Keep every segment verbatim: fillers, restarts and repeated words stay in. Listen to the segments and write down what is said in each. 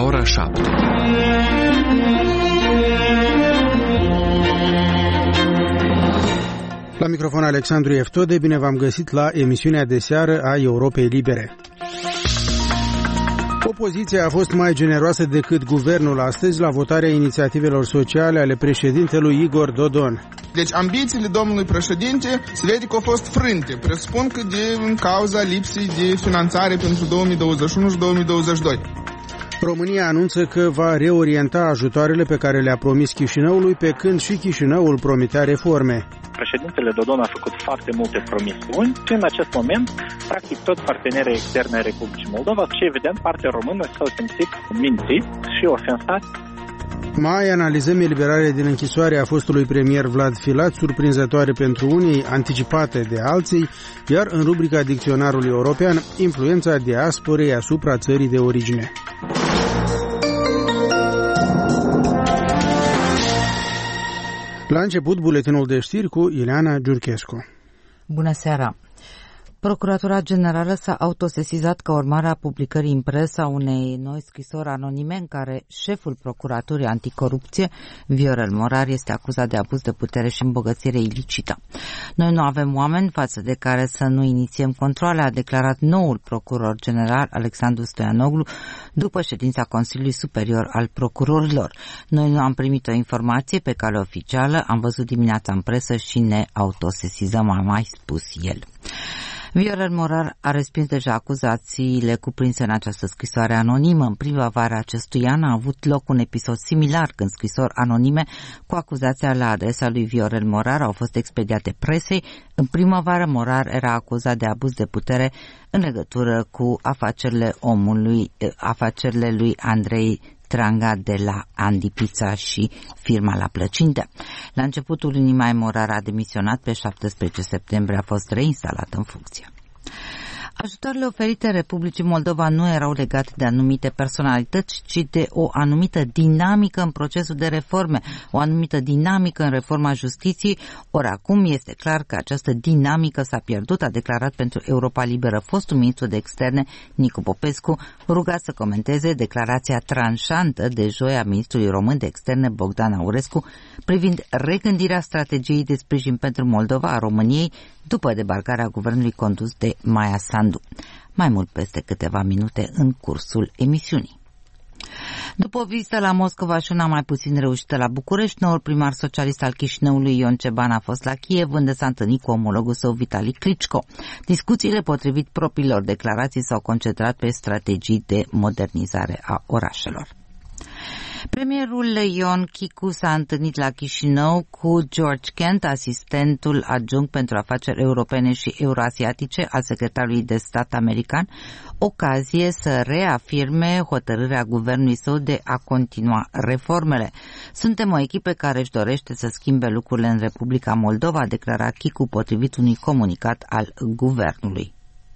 ora șapte. La microfon Alexandru Eftode, bine v-am găsit la emisiunea de seară a Europei Libere. Opoziția a fost mai generoasă decât guvernul astăzi la votarea inițiativelor sociale ale președintelui Igor Dodon. Deci ambițiile domnului președinte se vede că au fost frânte. Presupun că din cauza lipsei de finanțare pentru două mii douăzeci și unu și două mii douăzeci și doi. România anunță că va reorienta ajutoarele pe care le-a promis Chișinăului, pe când și Chișinăul promitea reforme. Președintele Dodon a făcut foarte multe promisiuni și în acest moment, practic, toți partenerii externi ai Republicii Moldova și, evident, partea română s-au simțit mințiți și ofensați. Mai analizăm eliberarea din închisoare a fostului premier Vlad Filat, surprinzătoare pentru unii, anticipate de alții, iar în rubrica Dicționarului European, influența diasporei asupra țării de origine. La început, buletinul de știri cu Ileana Giurchescu. Bună seara! Procuratura Generală s-a autosesizat ca urmare a publicării în presă a unei noi scrisori anonime în care șeful Procuraturii Anticorupție, Viorel Morar, este acuzat de abuz de putere și îmbogățire ilicită. Noi nu avem oameni față de care să nu inițiem controale, a declarat noul procuror general Alexandru Stoianoglu după ședința Consiliului Superior al Procurorilor. Noi nu am primit o informație pe cale oficială, am văzut dimineața în presă și ne autosesizăm, a mai spus el. Viorel Morar a respins deja acuzațiile cuprinse în această scrisoare anonimă. În primăvara acestui an a avut loc un episod similar când scrisori anonime cu acuzația la adresa lui Viorel Morar au fost expediate presei. În primăvară Morar era acuzat de abuz de putere în legătură cu afacerile omului, afacerile lui Andrei Tranga de la Andy Pizza și firma La Plăcinte. La începutul lunii mai Morar a demisionat, pe șaptesprezece septembrie a fost reinstalat în funcție. Ajutoarele oferite Republicii Moldova nu erau legate de anumite personalități, ci de o anumită dinamică în procesul de reforme, o anumită dinamică în reforma justiției, ori acum este clar că această dinamică s-a pierdut, a declarat pentru Europa Liberă fostul ministru de externe Nicu Popescu, rugat să comenteze declarația tranșantă de joi a ministrului român de externe Bogdan Aurescu privind regândirea strategiei de sprijin pentru Moldova a României după debarcarea guvernului condus de Maia Sandu. Mai mult peste câteva minute în cursul emisiunii. După o vizită la Moscova și una mai puțin reușită la București, noul primar socialist al Chișinăului, Ion Ceban, a fost la Kiev, unde s-a întâlnit cu omologul său, Vitali Klitschko. Discuțiile, potrivit propriilor declarații, s-au concentrat pe strategii de modernizare a orașelor. Premierul Ion Chicu s-a întâlnit la Chișinău cu George Kent, asistentul adjunct pentru afaceri europene și euroasiatice al secretarului de stat american, ocazie să reafirme hotărârea guvernului său de a continua reformele. Suntem o echipă care își dorește să schimbe lucrurile în Republica Moldova, a declarat Chicu potrivit unui comunicat al guvernului.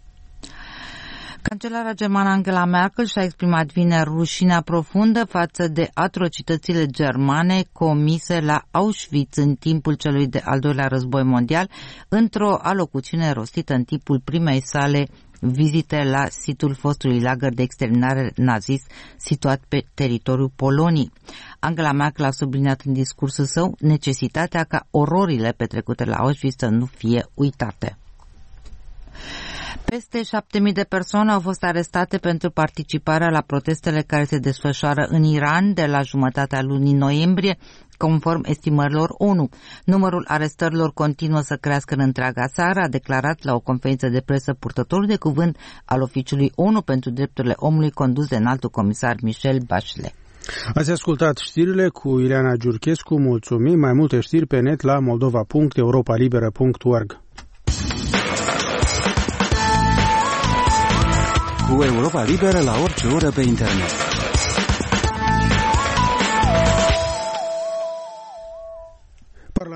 Cancelara germană Angela Merkel și-a exprimat vineri rușinea profundă față de atrocitățile germane comise la Auschwitz în timpul celui de-al doilea război mondial, într-o alocuțiune rostită în timpul primei sale vizite la situl fostului lagăr de exterminare nazist situat pe teritoriul Poloniei. Angela Merkel a subliniat în discursul său necesitatea ca ororile petrecute la Auschwitz să nu fie uitate. Peste șapte mii de persoane au fost arestate pentru participarea la protestele care se desfășoară în Iran de la jumătatea lunii noiembrie, conform estimărilor ONU. Numărul arestărilor continuă să crească în întreaga țară, a declarat la o conferință de presă purtătorul de cuvânt al Oficiului ONU pentru Drepturile Omului, condus de înaltul comisar Michelle Bachelet. Ați ascultat știrile cu Ileana Giurchescu, mulțumim. Mai multe știri pe net la moldova punct europa liberă punct org. Cu Europa Liberă la orice oră pe internet.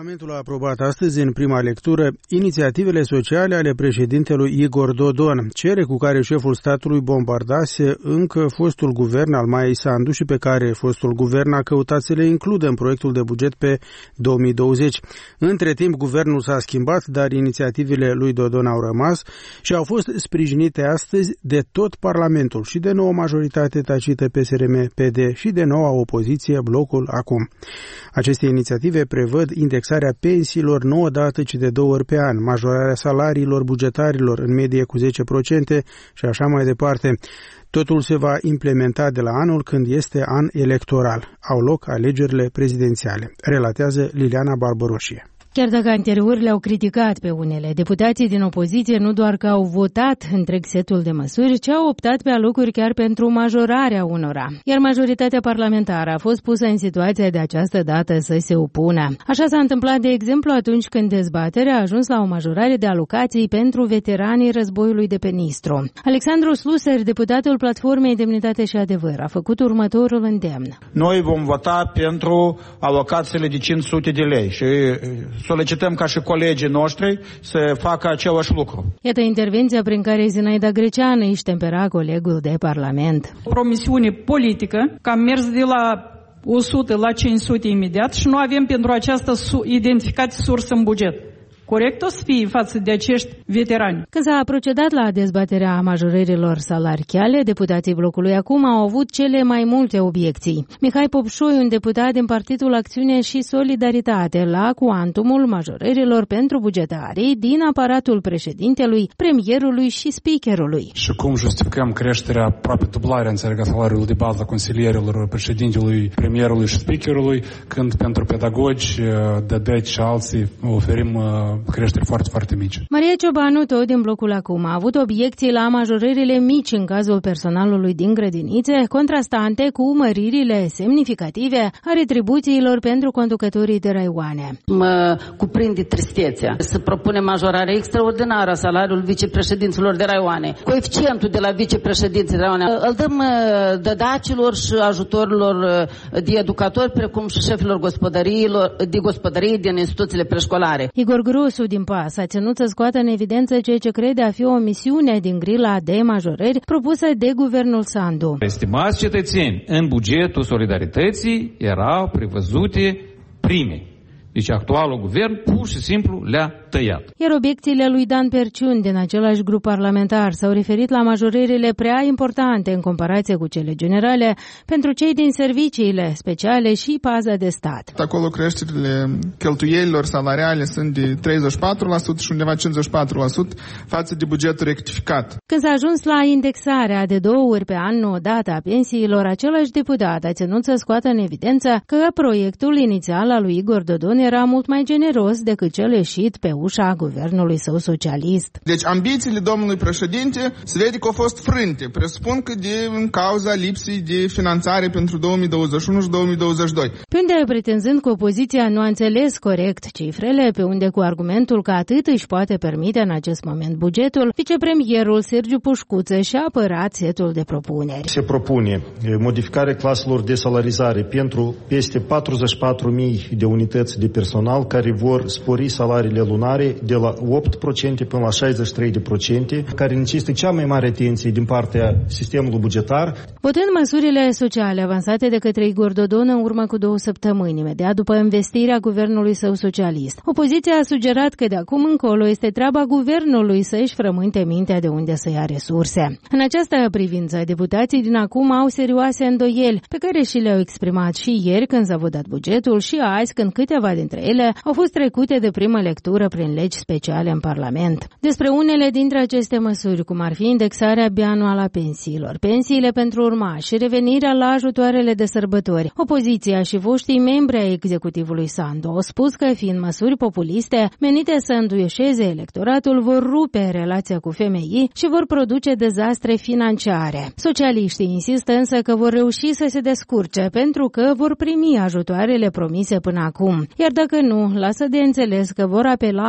Parlamentul a aprobat astăzi în prima lectură inițiativele sociale ale președintelui Igor Dodon, cele cu care șeful statului bombardase încă fostul guvern al Maiei Sandu și pe care fostul guvern a căutat să le includă în proiectul de buget pe două mii douăzeci. Între timp, guvernul s-a schimbat, dar inițiativele lui Dodon au rămas și au fost sprijinite astăzi de tot Parlamentul și de noua majoritate tacită P S R M P D și de noua opoziție, blocul Acum. Aceste inițiative prevăd indexarea pensiilor nu o dată, ci de două ori pe an, majorarea salariilor bugetarilor în medie cu zece la sută și așa mai departe. Totul se va implementa de la anul când este an electoral. Au loc alegerile prezidențiale, relatează Liliana Barbaroșie. Chiar dacă anterior le-au criticat pe unele, deputații din opoziție nu doar că au votat întreg setul de măsuri, ci au optat pe alocuri chiar pentru majorarea unora. Iar majoritatea parlamentară a fost pusă în situația de această dată să se opună. Așa s-a întâmplat, de exemplu, atunci când dezbaterea a ajuns la o majorare de alocații pentru veteranii războiului de pe Nistru. Alexandru Sluser, deputatul Platformei Demnitate și Adevăr, a făcut următorul îndemn. Noi vom vota pentru alocațiile de cinci sute de lei și solicităm ca și colegii noștri să facă același lucru. Iată intervenția prin care Zinaida Greceanu își tempera colegul de Parlament. O promisiune politică, că am mers de la o sută la cinci sute imediat și nu avem pentru această identificat sursă în buget. Corect o să fie față de acești veterani. Când s-a procedat la dezbaterea majorărilor salariale, deputații blocului Acum au avut cele mai multe obiecții. Mihai Popșoi, un deputat din Partidul Acțiune și Solidaritate, la cuantumul majorărilor pentru bugetarii din aparatul președintelui, premierului și speakerului. Și cum justificăm creșterea aproape dublarea, înțeleg, a salariului de bază a consilierilor președintelui, premierului și speakerului, când pentru pedagogi, dădeci și alții oferim creșteri foarte, foarte mici. Maria Ciobanu, tot din blocul Acum, a avut obiecții la majorările mici în cazul personalului din grădinițe, contrastante cu măririle semnificative a retribuțiilor pentru conducătorii de raioane. Mă cuprinde tristețea să propune majorarea extraordinară a salariului vicepreședinților de raioane. Coeficientul de la vicepreședinții de raioane îl dăm dădacilor și ajutorilor de educatori, precum și șefilor gospodăriilor, de gospodării din instituțiile preșcolare. Igor Grosu din P A S a ținut să scoată în evidență ceea ce crede a fi o misiune din grila de majorări propusă de guvernul Sandu. Estimați cetățeni, în bugetul solidarității erau prevăzute prime. Deci actualul guvern pur și simplu le-a tăiat. Iar obiecțiile lui Dan Perciun din același grup parlamentar s-au referit la majorările prea importante în comparație cu cele generale pentru cei din serviciile speciale și paza de stat. Acolo creșterile cheltuielilor salariale sunt de treizeci și patru la sută și undeva cincizeci și patru la sută față de bugetul rectificat. Când s-a ajuns la indexarea de două ori pe an o dată a pensiilor, același deputat a ținut să scoată în evidență că proiectul inițial al lui Igor Dodon era mult mai generos decât cel ieșit pe ușa guvernului său socialist. Deci ambițiile domnului președinte se vede că au fost frânte. Presupun că din cauza lipsei de finanțare pentru două mii douăzeci și unu și două mii douăzeci și doi. Pe unde, pretinzând că opoziția nu a înțeles corect cifrele, pe unde cu argumentul că atât își poate permite în acest moment bugetul, vicepremierul Sergiu Pușcuță și-a apărat setul de propuneri. Se propune modificarea claselor de salarizare pentru peste patruzeci și patru mii de unități de personal care vor spori salariile lunare de la opt la sută până la șaizeci și trei la sută, care necesită cea mai mare atenție din partea sistemului bugetar. Votând măsurile sociale avansate de către Igor Dodon în urmă cu două săptămâni, imediat după investirea guvernului său socialist, opoziția a sugerat că de acum încolo este treaba guvernului să își frământe mintea de unde să ia resurse. În această privință, deputații din Acum au serioase îndoieli, pe care și le-au exprimat și ieri când s-a votat bugetul și azi când câteva dintre ele au fost trecute de primă lectură prin legi speciale în Parlament. Despre unele dintre aceste măsuri, cum ar fi indexarea bianuală a pensiilor, pensiile pentru urmași și revenirea la ajutoarele de sărbători, opoziția și foștii membri ai executivului Sandu au spus că, fiind măsuri populiste menite să înduieșeze electoratul, vor rupe relația cu femeii și vor produce dezastre financiare. Socialiștii insistă însă că vor reuși să se descurce pentru că vor primi ajutoarele promise până acum, iar dacă nu, lasă de înțeles că vor apela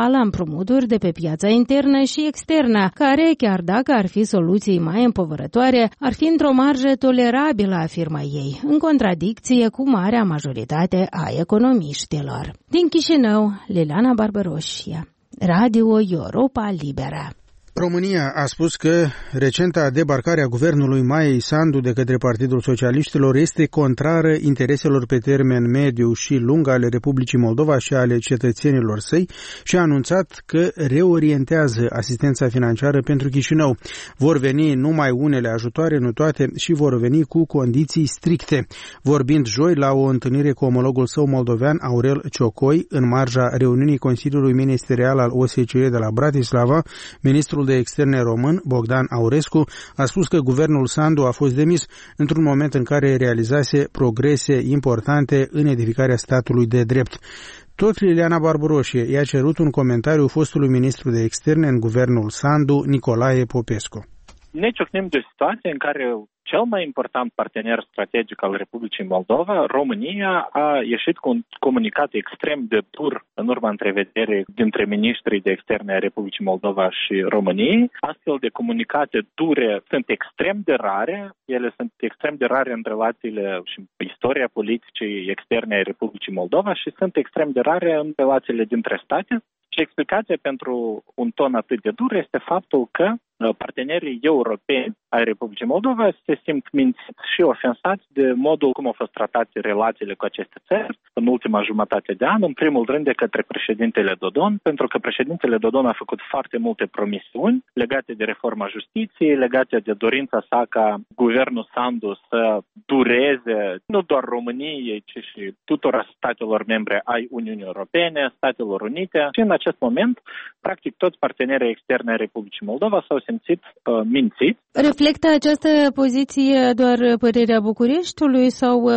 la împrumuturi de pe piața internă și externă, care, chiar dacă ar fi soluții mai împovărătoare, ar fi într-o marjă tolerabilă, afirmă ei, în contradicție cu marea majoritate a economiștilor. Din Chișinău, Liliana Barbaroșia, Radio Europa Liberă. România a spus că recenta debarcare a guvernului Maiei Sandu de către Partidul Socialiștilor este contrară intereselor pe termen mediu și lung ale Republicii Moldova și ale cetățenilor săi și a anunțat că reorientează asistența financiară pentru Chișinău. Vor veni numai unele ajutoare, nu toate, și vor veni cu condiții stricte. Vorbind joi la o întâlnire cu omologul său moldovean Aurel Ciocoi, în marja reuniunii Consiliului Ministerial al O S C E de la Bratislava, ministrul de Externe român, Bogdan Aurescu, a spus că guvernul Sandu a fost demis într-un moment în care realizase progrese importante în edificarea statului de drept. Tot Liliana Barbaroșie i-a cerut un comentariu fostului ministru de Externe în guvernul Sandu, Nicolae Popescu. Ne ciocnim de o situație în care cel mai important partener strategic al Republicii Moldova, România, a ieșit cu un comunicat extrem de dur în urma întrevederii dintre ministrii de externe ai Republicii Moldova și României. Astfel de comunicate dure sunt extrem de rare, ele sunt extrem de rare în relațiile și în istoria politicii externe ai Republicii Moldova și sunt extrem de rare în relațiile dintre state. Și explicația pentru un ton atât de dur este faptul că partenerii europeni ai Republicii Moldova se simt mințiți și ofensați de modul cum au fost tratate relațiile cu aceste țări în ultima jumătate de an, în primul rând de către președintele Dodon, pentru că președintele Dodon a făcut foarte multe promisiuni legate de reforma justiției, legate de dorința sa ca guvernul Sandu să dureze nu doar României, ci și tuturor statelor membre ai Uniunii Europene, Statelor Unite. Și în acest moment, practic, toți partenerii externe ai Republicii Moldova s-au simțit uh, mințiți. Reflectă această poziție doar părerea Bucureștiului sau uh,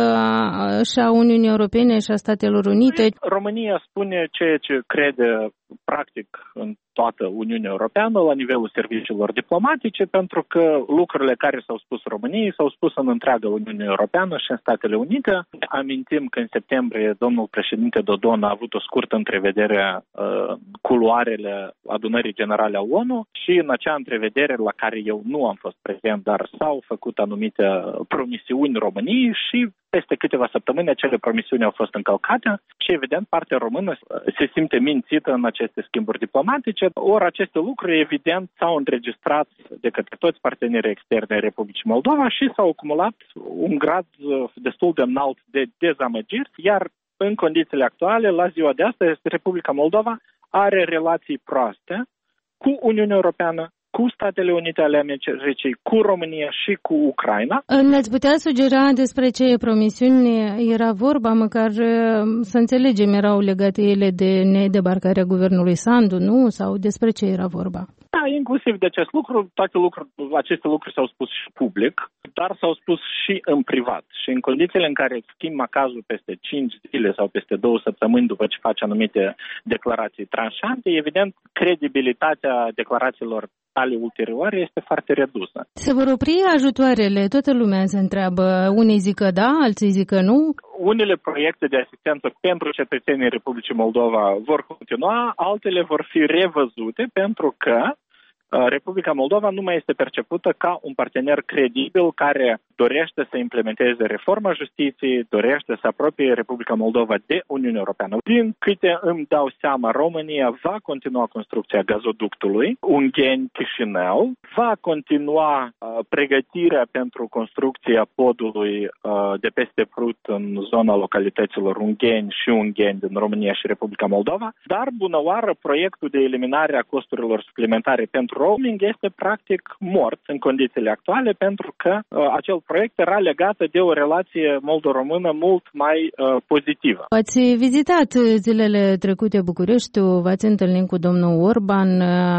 și a Uniunii Europene și a Statelor Unite? România spune ceea ce crede practic în toată Uniunea Europeană la nivelul serviciilor diplomatice, pentru că lucrurile care s-au spus României s-au spus în întreaga Uniune Europeană și în Statele Unite. Amintim că în septembrie domnul președinte Dodon a avut o scurtă întrevedere uh, culoarele adunării generale a O N U și în acea întrevedere la care eu nu am fost prezent, dar s-au făcut anumite promisiuni României și peste câteva săptămâni acele promisiuni au fost încălcate și evident partea română se simte mințită în aceste schimburi diplomatice. Ori aceste lucruri evident s-au înregistrat de către toți partenerii externe ai Republicii Moldova și s-au acumulat un grad destul de înalt de dezamăgiri, iar în condițiile actuale, la ziua de astăzi, Republica Moldova are relații proaste cu Uniunea Europeană, cu Statele Unite ale Americii, cu România și cu Ucraina. Ne-ați putea sugera despre ce promisiuni era vorba, măcar să înțelegem, erau legate ele de nedebarcarea guvernului Sandu, nu? Sau despre ce era vorba? Da, inclusiv de acest lucru, toate lucruri, aceste lucruri s-au spus și public, dar s-au spus și în privat. Și în condițiile în care schimbi macazul peste cinci zile sau peste două săptămâni după ce faci anumite declarații tranșante, evident, credibilitatea declarațiilor ale ulterioare este foarte redusă. Se vor opri ajutoarele? Toată lumea se întreabă. Unii zic că da, alții zic că nu. Unele proiecte de asistență pentru cetățenii Republicii Moldova vor continua, altele vor fi revăzute pentru că Republica Moldova nu mai este percepută ca un partener credibil care dorește să implementeze reforma justiției, dorește să apropie Republica Moldova de Uniunea Europeană. Din câte îmi dau seama, România va continua construcția gazoductului Ungheni-Chișinău, va continua uh, pregătirea pentru construcția podului uh, de peste Prut în zona localităților Ungheni și Ungheni din România și Republica Moldova, dar bună oară proiectul de eliminare a costurilor suplimentare pentru roaming este practic mort în condițiile actuale pentru că uh, acel proiect era legat de o relație moldo-română mult mai uh, pozitivă. Ați vizitat zilele trecute Bucureștiul, v-ați întâlnit cu domnul Orban.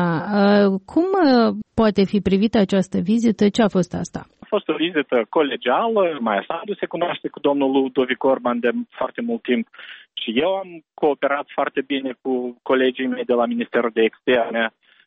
Uh, cum uh, poate fi privită această vizită? Ce a fost asta? A fost o vizită colegială, Maia Sandu se cunoaște cu domnul Ludovic Orban de foarte mult timp și eu am cooperat foarte bine cu colegii mei de la Ministerul de Externe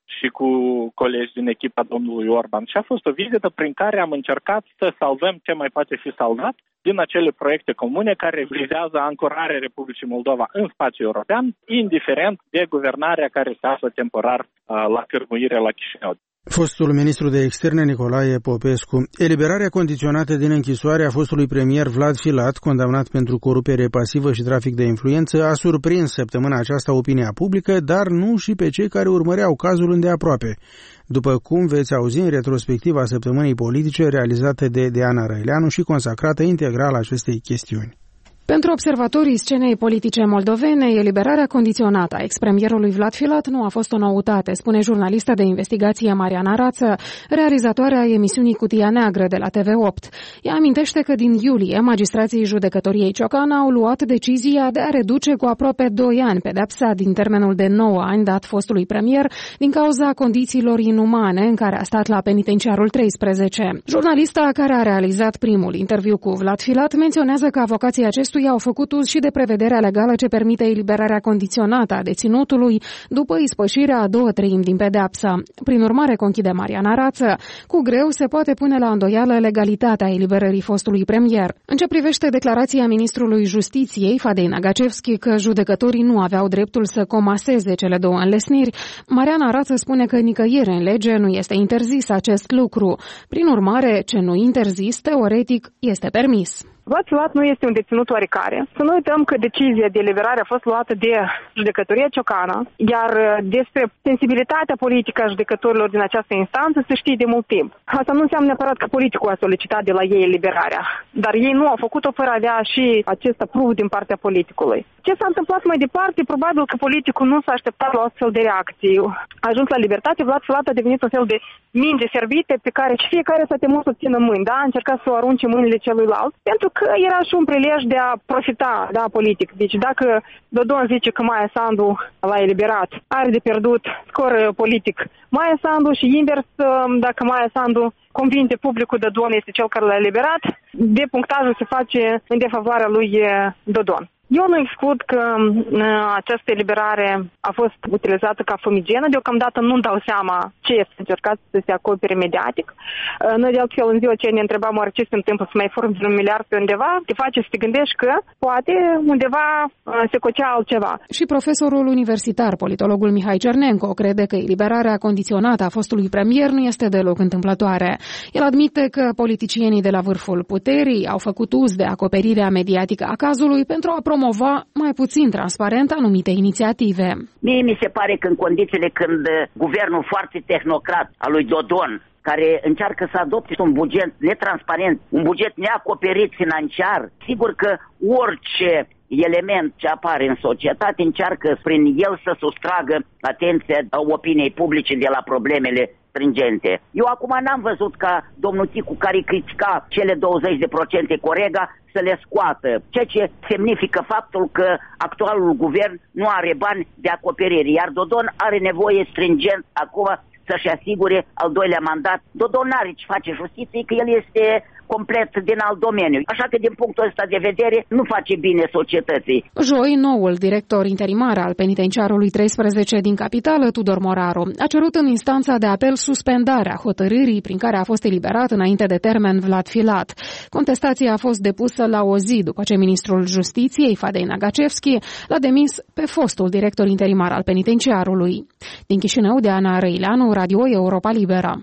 și cu colegi din echipa domnului Orban. Și a fost o vizită prin care am încercat să salvăm ce mai poate fi salvat din acele proiecte comune care vizează ancorarea Republicii Moldova în spațiul european, indiferent de guvernarea care se află temporar uh, la cârmuire la Chișinău. Fostul ministru de externe Nicolae Popescu. Eliberarea condiționată din închisoare a fostului premier Vlad Filat, condamnat pentru corupere pasivă și trafic de influență, a surprins săptămâna aceasta opinia publică, dar nu și pe cei care urmăreau cazul îndeaproape. După cum veți auzi în retrospectiva săptămânii politice realizată de Diana Răileanu și consacrată integral acestei chestiuni. Pentru observatorii scenei politice moldovene, eliberarea condiționată a ex-premierului Vlad Filat nu a fost o noutate, spune jurnalista de investigație Mariana Rață, realizatoarea emisiunii Cutia Neagră de la T V opt. Ea amintește că din iulie, magistrații judecătoriei Ciocana au luat decizia de a reduce cu aproape doi ani pedepsa din termenul de nouă ani dat fostului premier din cauza condițiilor inumane în care a stat la penitenciarul treisprezece. Jurnalista care a realizat primul interviu cu Vlad Filat menționează că avocații acestuia au făcut uz și de prevederea legală ce permite eliberarea condiționată a deținutului după ispășirea a două treimi din pedeapsă. Prin urmare, conchide Mariana Rață, cu greu se poate pune la îndoială legalitatea eliberării fostului premier. În ce privește declarația ministrului Justiției, Fadei Nagacevski, că judecătorii nu aveau dreptul să comaseze cele două înlesniri, Mariana Rață spune că nicăieri în lege nu este interzis acest lucru. Prin urmare, ce nu interzis, teoretic, este permis. Vlad Filat nu este un deținut oarecare. Să nu uităm că decizia de eliberare a fost luată de judecătoria Ciocana, iar despre sensibilitatea politică a judecătorilor din această instanță se știe de mult timp. Asta nu înseamnă neapărat că politicul a solicitat de la ei eliberarea, dar ei nu au făcut-o fără a avea și acest aprob din partea politicului. Ce s-a întâmplat mai departe? Probabil că politicul nu s-a așteptat la o astfel de reacție. A ajuns la libertate, Vlad Filat a devenit un fel de minge servite pe care și fiecare s-a temut să o țină mâini, da? A încercat să o arunce mâinile celuilalt, pentru că era și un prilej de a profita, da, politic. Deci dacă Dodon zice că Maia Sandu l-a eliberat, are de pierdut scor politic Maia Sandu și invers, dacă Maia Sandu convinge publicul Dodon este cel care l-a eliberat, de punctajul se face în defavoarea lui Dodon. Eu nu exclud că această eliberare a fost utilizată ca fumigenă. Deocamdată nu-mi dau seama ce este încercat să se acopere mediatic. Noi, de altfel, în ziua ce ne întrebam oare ce se întâmplă să mai formi un miliard pe undeva, te face să te gândești că poate undeva se cocea altceva. Și profesorul universitar, politologul Mihai Cernenco, crede că eliberarea condiționată a fostului premier nu este deloc întâmplătoare. El admite că politicienii de la vârful puterii au făcut uz de acoperirea mediatică a cazului pentru a promova mai puțin transparent anumite inițiative. Mie mi se pare că în condițiile când guvernul foarte tehnocrat al lui Dodon, care încearcă să adopte un buget netransparent, un buget neacoperit financiar, sigur că orice element ce apare în societate încearcă prin el să sustragă atenția opiniei publice de la problemele stringente. Eu acum n-am văzut ca domnul Ticu, care critica cele douăzeci de procente Corega, să le scoată, ceea ce semnifică faptul că actualul guvern nu are bani de acoperire, iar Dodon are nevoie stringent acum să-și asigure al doilea mandat. Dodon n-are ce face justiție, că el este complet din alt domeniu. Așa că din punctul ăsta de vedere nu face bine societății. Joi, noul director interimar al penitenciarului treisprezece din capitală, Tudor Moraru, a cerut în instanța de apel suspendarea hotărârii prin care a fost eliberat înainte de termen Vlad Filat. Contestația a fost depusă la o zi după ce ministrul Justiției, Fadei Nagacevski, l-a demis pe fostul director interimar al penitenciarului. Din Chișinău, Diana Răileanu, Radio Europa Liberă.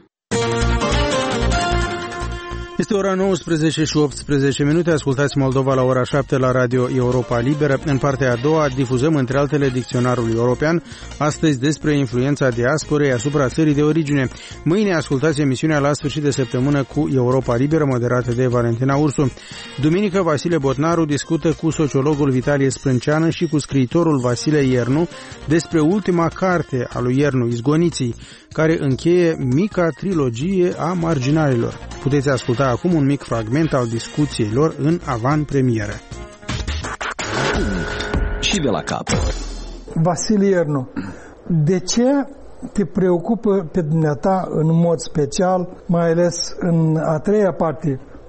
Este ora nouăsprezece și optsprezece minute, ascultați Moldova la ora șapte la Radio Europa Liberă. În partea a doua difuzăm între altele dicționarul european, astăzi despre influența diasporei asupra țării de origine. Mâine ascultați emisiunea la sfârșit de săptămână cu Europa Liberă, moderată de Valentina Ursu. Duminică, Vasile Botnaru discută cu sociologul Vitalie Sprânceană și cu scriitorul Vasile Iernu despre ultima carte a lui Iernu, Izgoniții, care încheie mica trilogie a marginalilor. Puteți asculta acum un mic fragment al discuției lor în avan-premieră. Și de la cap. Vasile Iernu, de ce te preocupă pe dumneata în mod special, mai ales în a treia parte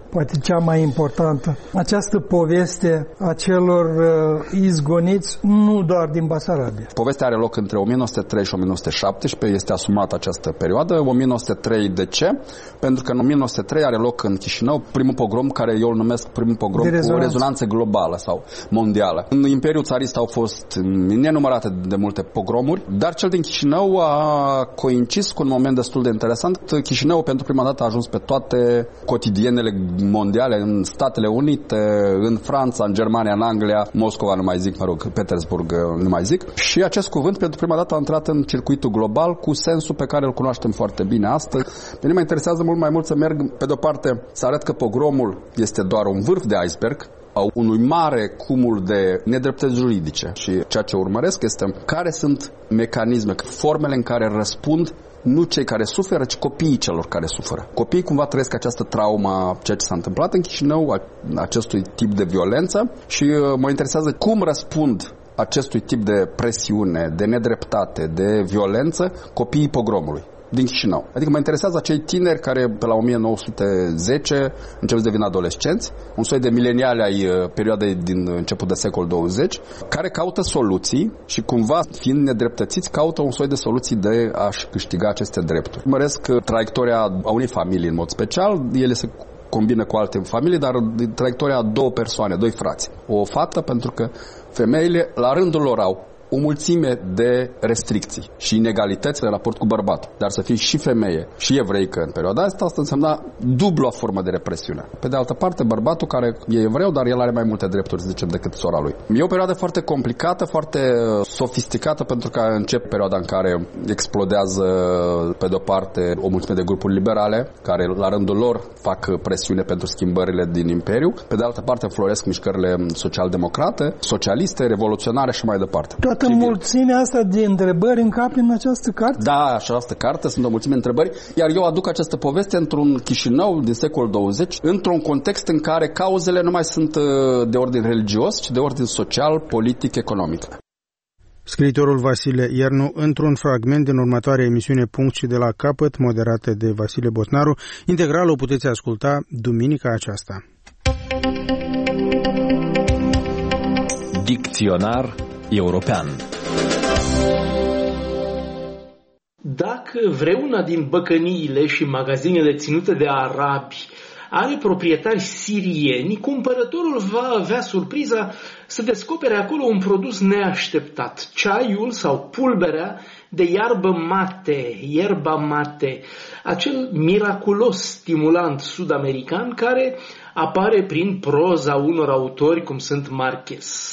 poate cea mai importantă, această poveste a celor uh, izgoniți nu doar din Basarabia. Povestea are loc între o mie nouă sute trei și o mie nouă sute șaptesprezece, este asumată această perioadă. o mie nouă sute trei de ce? Pentru că în o mie nouă sute trei are loc în Chișinău primul pogrom care eu îl numesc primul pogrom cu rezonanță. rezonanță globală sau mondială. În Imperiul Țarist au fost nenumărate de multe pogromuri, dar cel din Chișinău a coincis cu un moment destul de interesant. Chișinău pentru prima dată a ajuns pe toate cotidienele mondiale, în Statele Unite, în Franța, în Germania, în Anglia, Moscova nu mai zic, mă rog, Petersburg nu mai zic. Și acest cuvânt pentru prima dată a intrat în circuitul global cu sensul pe care îl cunoaștem foarte bine astăzi. Pe mine mă interesează mult mai mult să merg, pe de-o parte, să arăt că pogromul este doar un vârf de iceberg au unui mare cumul de nedreptăți juridice și ceea ce urmăresc este care sunt mecanisme, formele în care răspund nu cei care suferă, ci copiii celor care suferă. Copiii cumva trăiesc această traumă, ceea ce s-a întâmplat în Chișinău, acestui tip de violență și mă interesează cum răspund acestui tip de presiune, de nedreptate, de violență copiii pogromului din Chișinău. Adică mă interesează acei tineri care pe la o mie nouă sute zece încep să devină adolescenți, un soi de mileniali ai perioadei din început de secol douăzeci, care caută soluții și cumva fiind nedreptățiți caută un soi de soluții de a-și câștiga aceste drepturi. Urmăresc traiectoria a unei familii în mod special, ele se combină cu alte familii, dar traiectoria a două persoane, doi frați. O fată pentru că femeile la rândul lor au o mulțime de restricții și inegalități în raport cu bărbatul. Dar să fii și femeie și evreică în perioada asta, asta însemna dubla formă de represiune. Pe de altă parte, bărbatul care e evreu, dar el are mai multe drepturi, zicem, decât sora lui. E o perioadă foarte complicată, foarte sofisticată, pentru că încep perioada în care explodează, pe de-o parte, o mulțime de grupuri liberale, care la rândul lor fac presiune pentru schimbările din Imperiu. Pe de altă parte, floresc mișcările social-democrate, socialiste, revoluționare și mai departe. Toată mulțimea asta de întrebări în cap în această carte? Da, această carte sunt o mulțime de întrebări, iar eu aduc această poveste într-un Chișinău din secolul douăzeci, într-un context în care cauzele nu mai sunt de ordin religios, ci de ordin social, politic, economic. Scriitorul Vasile Iernu, într-un fragment din următoarea emisiune Punct și de la capăt, moderată de Vasile Botnaru, integral o puteți asculta duminica aceasta. Dicționar european. Dacă vreuna din băcăniile și magazinele ținute de arabi are proprietari sirieni, cumpărătorul va avea surpriza să descopere acolo un produs neașteptat, ceaiul sau pulberea de iarbă mate, ierba mate, acel miraculos stimulant sud-american care apare prin proza unor autori cum sunt Marquez.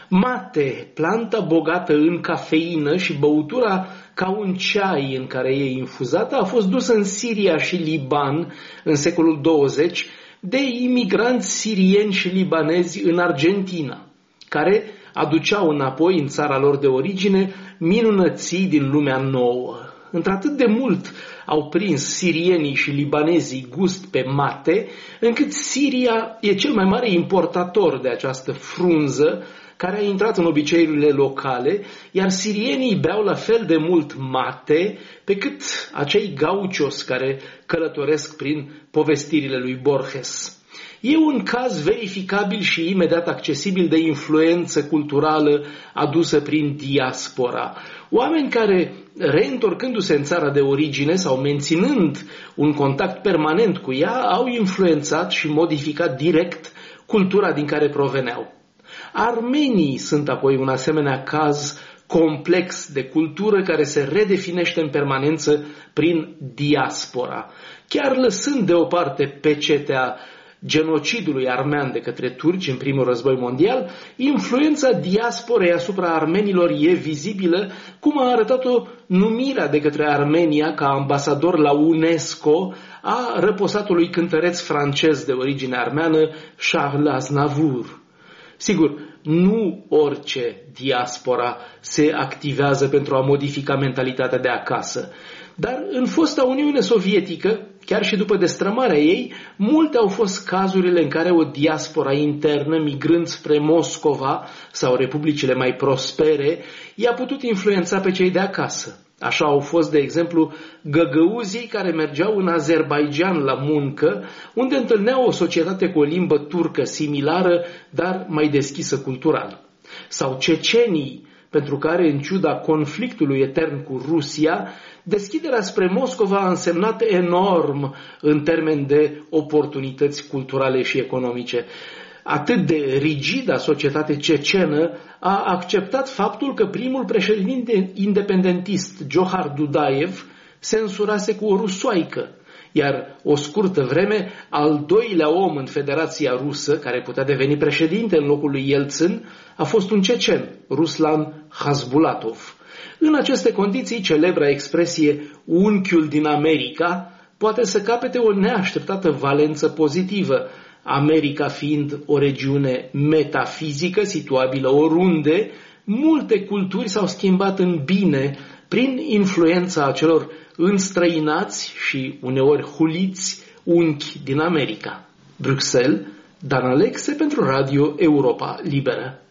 Mate, planta bogată în cafeină și băutura ca un ceai în care e infuzată, a fost dusă în Siria și Liban în secolul douăzeci de imigranți sirieni și libanezi în Argentina, care aduceau înapoi în țara lor de origine minunății din lumea nouă. Într-atât de mult au prins sirienii și libanezii gust pe mate, încât Siria e cel mai mare importator de această frunză care a intrat în obiceiurile locale, iar sirienii beau la fel de mult mate pe cât acei gauchos care călătoresc prin povestirile lui Borges. E un caz verificabil și imediat accesibil de influență culturală adusă prin diaspora. Oameni care, reîntorcându-se în țara de origine sau menținând un contact permanent cu ea, au influențat și modificat direct cultura din care proveneau. Armenii sunt apoi un asemenea caz complex de cultură care se redefinește în permanență prin diaspora. Chiar lăsând deoparte pecetea genocidului armean de către turci în primul război mondial, influența diasporei asupra armenilor e vizibilă, cum a arătat-o numirea de către Armenia ca ambasador la UNESCO a răposatului cântăreț francez de origine armeană Charles Aznavour. Sigur, nu orice diaspora se activează pentru a modifica mentalitatea de acasă, dar în fosta Uniune Sovietică, chiar și după destrămarea ei, multe au fost cazurile în care o diaspora internă, migrând spre Moscova sau republicile mai prospere, i-a putut influența pe cei de acasă. Așa au fost, de exemplu, găgăuzii care mergeau în Azerbaidjan la muncă, unde întâlneau o societate cu o limbă turcă similară, dar mai deschisă cultural. Sau cecenii, pentru care, în ciuda conflictului etern cu Rusia, deschiderea spre Moscova a însemnat enorm în termeni de oportunități culturale și economice. Atât de rigida societate cecenă a acceptat faptul că primul președinte independentist, Johar Dudaev, se însurase cu o rusoaică, iar o scurtă vreme, al doilea om în Federația Rusă, care putea deveni președinte în locul lui Yeltsin, a fost un cecen, Ruslan Khasbulatov. În aceste condiții, celebra expresie unchiul din America poate să capete o neașteptată valență pozitivă, America fiind o regiune metafizică situabilă oriunde, multe culturi s-au schimbat în bine prin influența acelor înstrăinați și uneori huliți unchi din America. Bruxelles, Dan Alexe pentru Radio Europa Liberă.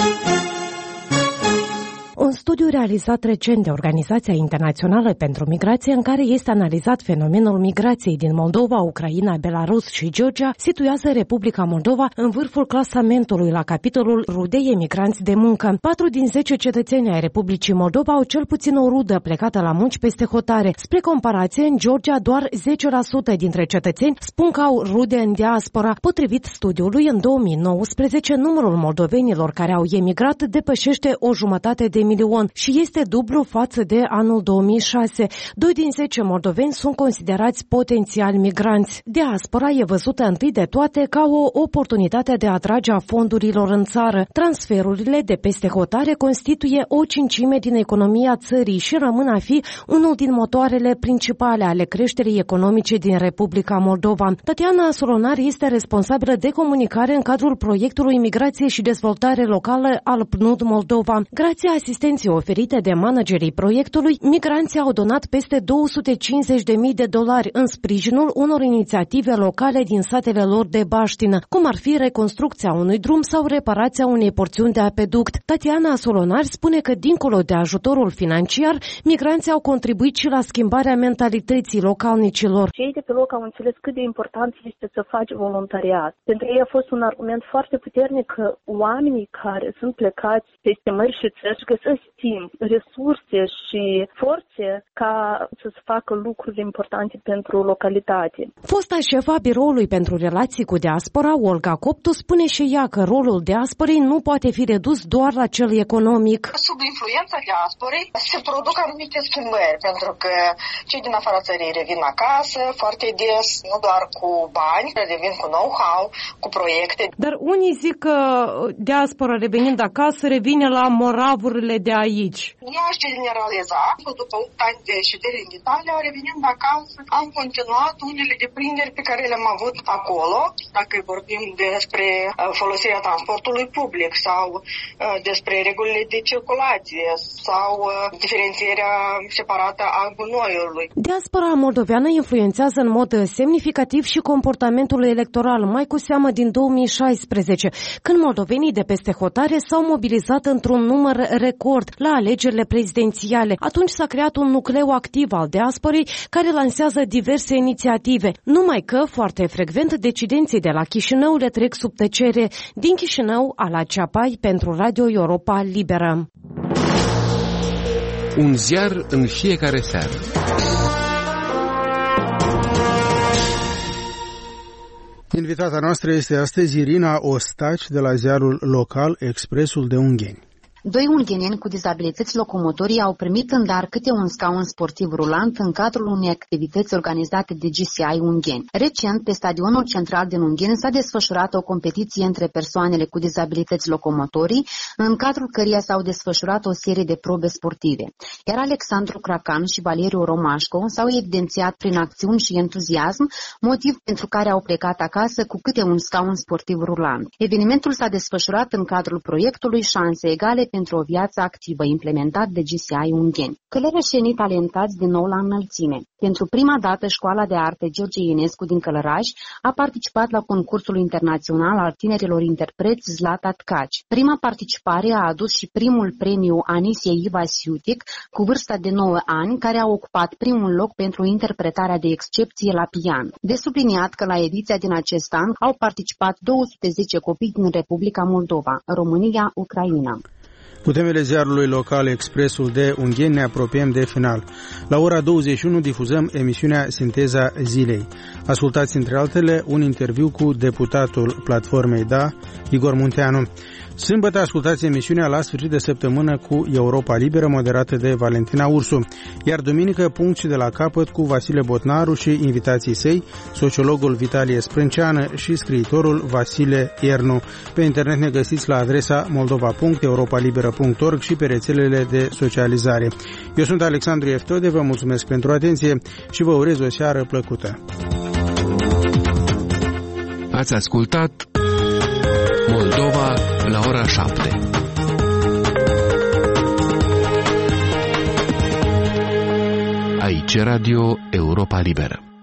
Un studiu realizat recent de Organizația Internațională pentru Migrație, în care este analizat fenomenul migrației din Moldova, Ucraina, Belarus și Georgia, situează Republica Moldova în vârful clasamentului la capitolul rude emigranți de muncă. Patru din zece cetățeni ai Republicii Moldova au cel puțin o rudă plecată la munci peste hotare. Spre comparație, în Georgia, doar zece la sută dintre cetățeni spun că au rude în diaspora. Potrivit studiului, în două mii nouăsprezece, numărul moldovenilor care au emigrat depășește o jumătate de milion și este dublu față de anul două mii șase. Doi din zece moldoveni sunt considerați potențiali migranți. Diaspora e văzută întâi de toate ca o oportunitate de a atrage a fondurilor în țară. Transferurile de peste hotare constituie o cincime din economia țării și rămân a fi unul din motoarele principale ale creșterii economice din Republica Moldova. Tatiana Solonar este responsabilă de comunicare în cadrul proiectului Migrație și Dezvoltare Locală al P N U D Moldova. Grație asistenții oferite de managerii proiectului, migranții au donat peste două sute cincizeci de mii de dolari în sprijinul unor inițiative locale din satele lor de baștină, cum ar fi reconstrucția unui drum sau reparația unei porțiuni de apeduct. Tatiana Solonar spune că, dincolo de ajutorul financiar, migranții au contribuit și la schimbarea mentalității localnicilor. Cei de pe loc au înțeles cât de important este să faci voluntariat. Pentru ei a fost un argument foarte puternic că oamenii care sunt plecați peste mări și țări găsesc timp, resurse și forțe ca să se facă lucruri importante pentru localitate. Fosta șefa Biroului pentru Relații cu Diaspora, Olga Coptu, spune și ea că rolul diasporei nu poate fi redus doar la cel economic. Sub influența diasporei se produc anumite schimbări, pentru că cei din afara țării revin acasă foarte des, nu doar cu bani, revin cu know-how, cu proiecte. Dar unii zic că diaspora revenind acasă revine la moravurile de aici. Nu aș generaliza. După opt ani de ședere în Italia, revenind acasă, am continuat unele deprinderi pe care le-am avut acolo, dacă vorbim despre folosirea transportului public sau despre regulile de circulație sau diferențierea separată a gunoiului. Diaspora moldoveană influențează în mod semnificativ și comportamentul electoral, mai cu seamă din două mii șaisprezece, când moldovenii de peste hotare s-au mobilizat într-un număr record la alegerile prezidențiale. Atunci s-a creat un nucleu activ al diasporei care lansează diverse inițiative, numai că, foarte frecvent, decidenții de la Chișinău le trec sub tăcere. Din Chișinău, Ala Ceapai pentru Radio Europa Liberă. Un ziar în fiecare seară. Invitata noastră este astăzi Irina Ostaci de la ziarul local Expresul de Ungheni. Doi ungheneni cu dizabilități locomotorii au primit în dar câte un scaun sportiv rulant în cadrul unei activități organizate de G C I Ungheni. Recent, pe stadionul central din Ungheni s-a desfășurat o competiție între persoanele cu dizabilități locomotorii, în cadrul căreia s-au desfășurat o serie de probe sportive. Iar Alexandru Cracan și Valeriu Romașco s-au evidențiat prin acțiuni și entuziasm, motiv pentru care au plecat acasă cu câte un scaun sportiv rulant. Evenimentul s-a desfășurat în cadrul proiectului Șanse Egale pentru o viață activă, implementat de G C I ungheni. Călărășenii talentați din nou la înălțime. Pentru prima dată, Școala de Arte George Ionescu din Călăraș a participat la concursul internațional al tinerilor interpreți Zlata Tkaci. Prima participare a adus și primul premiu Anisiei Iva Siutic, cu vârsta de nouă ani, care a ocupat primul loc pentru interpretarea de excepție la pian. De subliniat că la ediția din acest an au participat două sute zece copii din Republica Moldova, România, Ucraina. Cu temele ziarului local Expresul de Ungheni ne apropiem de final. La ora douăzeci și unu difuzăm emisiunea Sinteza Zilei. Ascultați între altele un interviu cu deputatul Platformei Da, Igor Munteanu. Sâmbătă ascultați emisiunea La sfârșit de săptămână cu Europa Liberă, moderată de Valentina Ursu. Iar duminică, punct și de la capăt cu Vasile Botnaru și invitații săi, sociologul Vitalie Sprânceană și scriitorul Vasile Iernu. Pe internet ne găsiți la adresa moldova punct europa liberă punct org și pe rețelele de socializare. Eu sunt Alexandru Eftode, vă mulțumesc pentru atenție și vă urez o seară plăcută. Ați ascultat Moldova la ora șapte. Aici Radio Europa Liberă.